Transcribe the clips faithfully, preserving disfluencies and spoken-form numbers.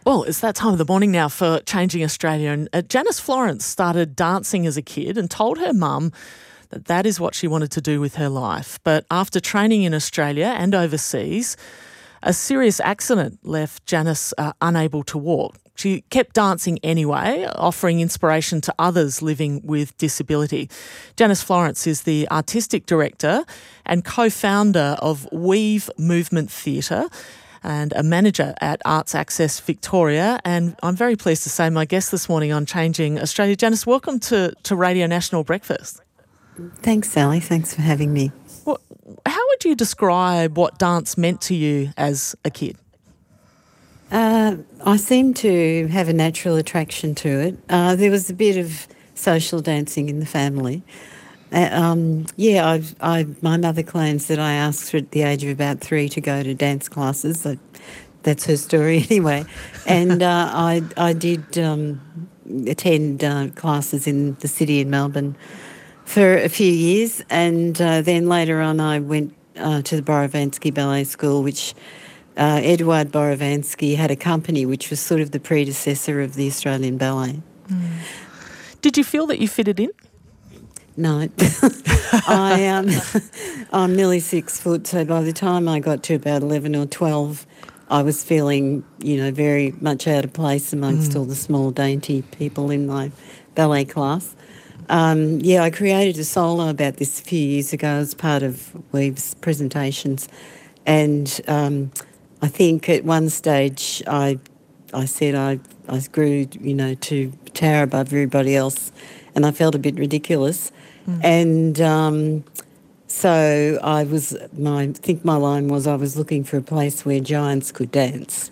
Well, it's that time of the morning now for Changing Australia. And uh, Janice Florence started dancing as a kid and told her mum that that is what she wanted to do with her life. But after training in Australia and overseas, a serious accident left Janice uh, unable to walk. She kept dancing anyway, offering inspiration to others living with disability. Janice Florence is the artistic director and co-founder of Weave Movement Theatre and a manager at Arts Access Victoria. And I'm very pleased to say my guest this morning on Changing Australia. Janice, welcome to, to Radio National Breakfast. Thanks, Sally. Thanks for having me. Well, how would you describe what dance meant to you as a kid? Uh, I seem to have a natural attraction to it. Uh, there was a bit of social dancing in the family. Uh, um, yeah, I've, I, my mother claims that I asked her at the age of about three to go to dance classes. I, that's her story anyway. And uh, I, I did um, attend uh, classes in the city in Melbourne for a few years, and uh, then later on I went uh, to the Borovansky Ballet School, which uh, Eduard Borovansky had a company which was sort of the predecessor of the Australian Ballet. Mm. Did you feel that you fitted in? No. I, um, I'm nearly six foot, so by the time I got to about eleven or twelve, I was feeling, you know, very much out of place amongst mm. all the small, dainty people in my ballet class. Um, yeah, I created a solo about this a few years ago as part of Weave's presentations, and um, I think at one stage I I said I, I grew, you know, to tower above everybody else, and I felt a bit ridiculous. Mm. And um, so I was, my, I think my line was I was looking for a place where giants could dance.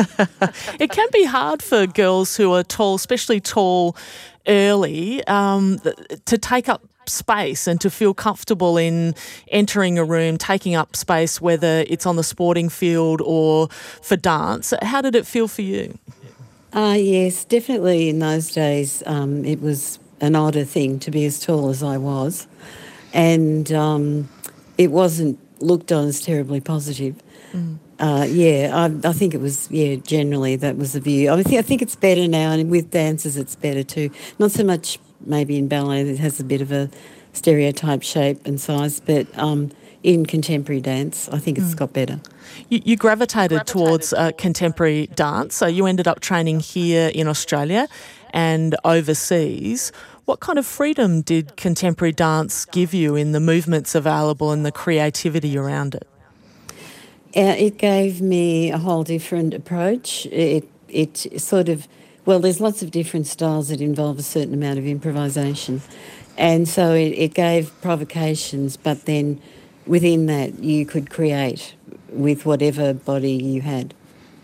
It can be hard for girls who are tall, especially tall early, um, to take up space and to feel comfortable in entering a room, taking up space, whether it's on the sporting field or for dance. How did it feel for you? Uh, yes, definitely in those days um, it was an odder thing to be as tall as I was, and um, it wasn't looked on as terribly positive. Mm. Uh, yeah, I, I think it was, yeah, generally that was the view. I, th- I think it's better now, and with dancers it's better too. Not so much maybe in ballet, it has a bit of a stereotype shape and size, but um, in contemporary dance I think it's mm. got better. You, you gravitated, gravitated towards uh, contemporary dance, so you ended up training here in Australia and overseas. What kind of freedom did contemporary dance give you in the movements available and the creativity around it? Uh, it gave me a whole different approach. It it sort of, well, there's lots of different styles that involve a certain amount of improvisation. And so it, it gave provocations, but then within that you could create with whatever body you had.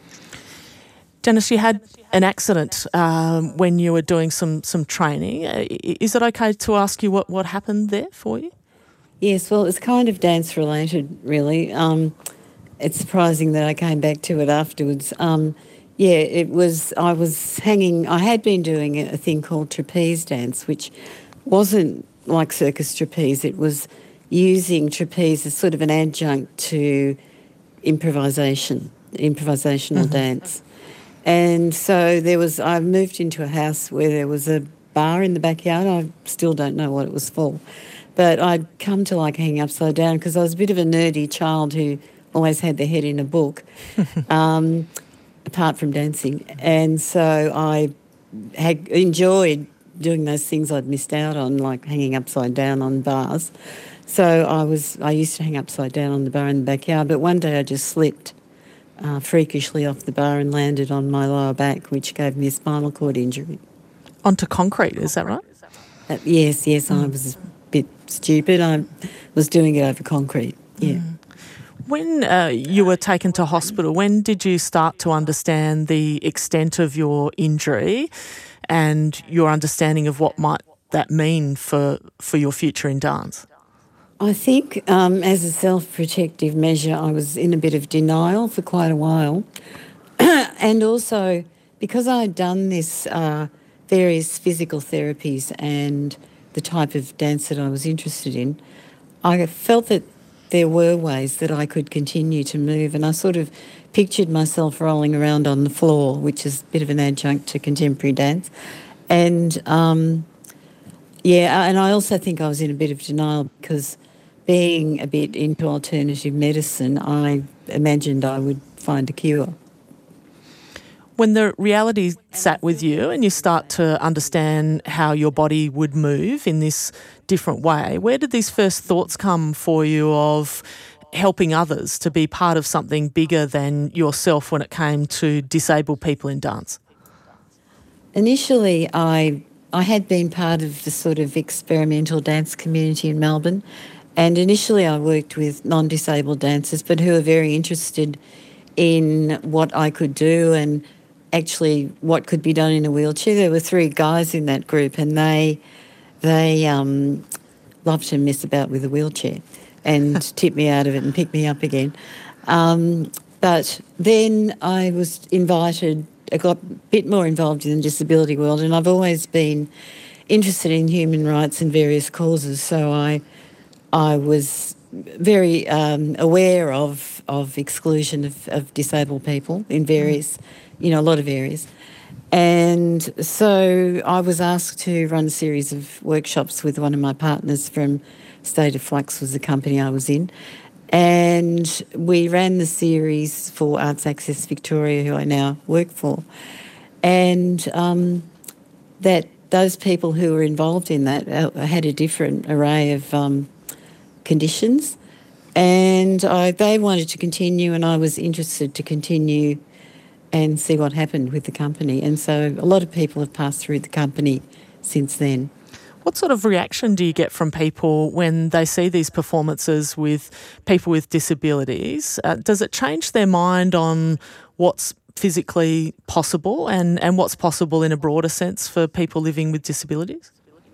Janice, you had an accident um, when you were doing some, some training. Uh, is it okay to ask you what, what happened there for you? Yes, well, it's kind of dance-related, really. Um, it's surprising that I came back to it afterwards. Um, yeah, it was, I was hanging, I had been doing a thing called trapeze dance, which wasn't like circus trapeze. It was using trapeze as sort of an adjunct to improvisation, improvisational mm-hmm. dance. And so there was, I moved into a house where there was a bar in the backyard. I still don't know what it was for. But I'd come to like hanging upside down because I was a bit of a nerdy child who always had their head in a book, um, apart from dancing. And so I had enjoyed doing those things I'd missed out on, like hanging upside down on bars. So I was, I used to hang upside down on the bar in the backyard, but one day I just slipped Uh, freakishly off the bar and landed on my lower back, which gave me a spinal cord injury. Onto concrete, is that right? Uh, yes, yes, mm. I was a bit stupid. I was doing it over concrete, yeah. Mm. When uh, you were taken to hospital, when did you start to understand the extent of your injury and your understanding of what might that mean for, for your future in dance? I think um, as a self-protective measure, I was in a bit of denial for quite a while. And also, because I'd done this uh, various physical therapies and the type of dance that I was interested in, I felt that there were ways that I could continue to move, and I sort of pictured myself rolling around on the floor, which is a bit of an adjunct to contemporary dance. And, um, yeah, and I also think I was in a bit of denial because being a bit into alternative medicine, I imagined I would find a cure. When the reality sat with you and you start to understand how your body would move in this different way, where did these first thoughts come for you of helping others to be part of something bigger than yourself when it came to disabled people in dance? Initially, I I had been part of the sort of experimental dance community in Melbourne, and initially I worked with non-disabled dancers, but who were very interested in what I could do and actually what could be done in a wheelchair. There were three guys in that group, and they they um, loved to mess about with a wheelchair and tip me out of it and pick me up again. Um, but then I was invited, I got a bit more involved in the disability world, and I've always been interested in human rights and various causes, so I I was very um, aware of, of exclusion of, of disabled people in various, you know, a lot of areas. And so I was asked to run a series of workshops with one of my partners from State of Flux, was the company I was in. And we ran the series for Arts Access Victoria, who I now work for. And um, that those people who were involved in that uh, had a different array of um, conditions. And I, they wanted to continue, and I was interested to continue and see what happened with the company. And so a lot of people have passed through the company since then. What sort of reaction do you get from people when they see these performances with people with disabilities? Uh, does it change their mind on what's physically possible and, and what's possible in a broader sense for people living with disabilities?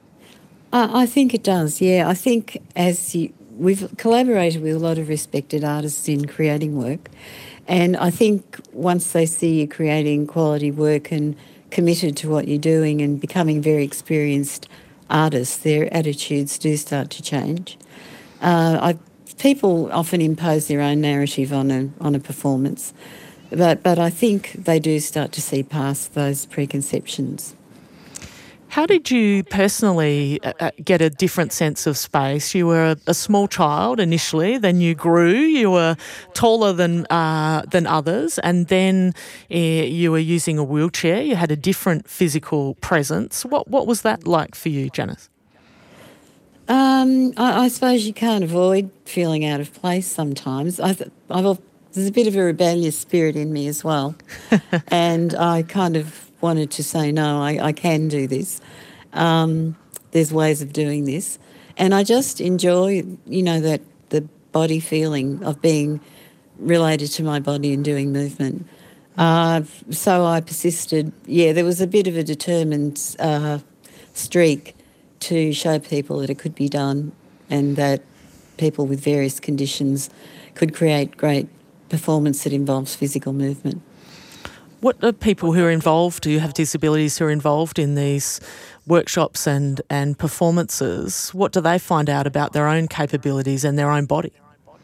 Uh, I think it does, yeah. I think as you, we've collaborated with a lot of respected artists in creating work, and I think once they see you creating quality work and committed to what you're doing and becoming very experienced artists, their attitudes do start to change. Uh, I, people often impose their own narrative on a on a performance, but but I think they do start to see past those preconceptions. How did you personally uh, get a different sense of space? You were a, a small child initially, then you grew, you were taller than uh, than others, and then uh, you were using a wheelchair. You had a different physical presence. What what was that like for you, Janice? Um, I, I suppose you can't avoid feeling out of place sometimes. I th- I've, there's a bit of a rebellious spirit in me as well, and I kind of wanted to say, no, I, I can do this. Um, there's ways of doing this. And I just enjoy, you know, that the body feeling of being related to my body and doing movement. Uh, so I persisted. Yeah, there was a bit of a determined uh, streak to show people that it could be done and that people with various conditions could create great performance that involves physical movement. What are people who are involved, who have disabilities, who are involved in these workshops and, and performances, what do they find out about their own capabilities and their own body?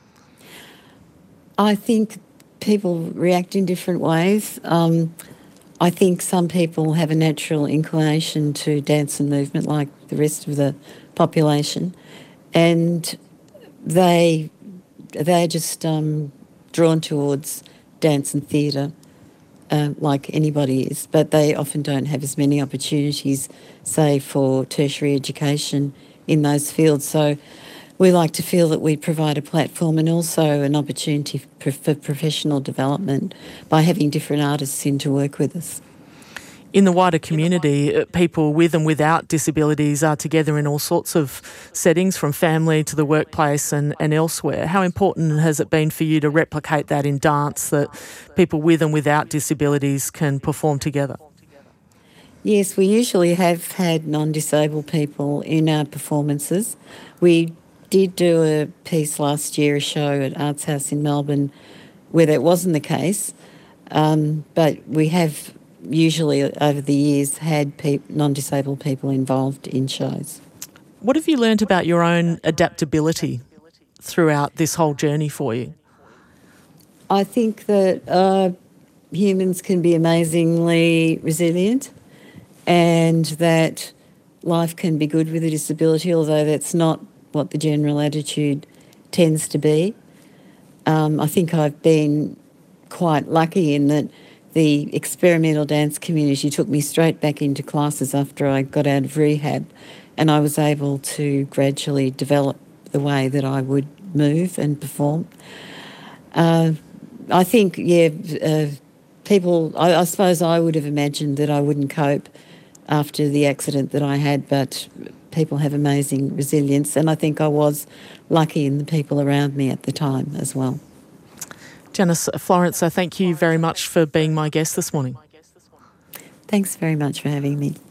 I think people react in different ways. Um, I think some people have a natural inclination to dance and movement like the rest of the population, and they, they're just um, drawn towards dance and theatre. Uh, like anybody is, but they often don't have as many opportunities, say, for tertiary education in those fields. So we like to feel that we provide a platform and also an opportunity for, for professional development by having different artists in to work with us. In the wider community, people with and without disabilities are together in all sorts of settings, from family to the workplace and, and elsewhere. How important has it been for you to replicate that in dance, that people with and without disabilities can perform together? Yes, we usually have had non-disabled people in our performances. We did do a piece last year, a show at Arts House in Melbourne, where that wasn't the case, um, but we have usually over the years had pe- non-disabled people involved in shows. What have you learned about your own adaptability throughout this whole journey for you? I think that uh, humans can be amazingly resilient, and that life can be good with a disability, although that's not what the general attitude tends to be. Um, I think I've been quite lucky in that the experimental dance community took me straight back into classes after I got out of rehab, and I was able to gradually develop the way that I would move and perform. Uh, I think, yeah, uh, people, I, I suppose I would have imagined that I wouldn't cope after the accident that I had, but people have amazing resilience, and I think I was lucky in the people around me at the time as well. Janice Florence, thank you very much for being my guest this morning. Thanks very much for having me.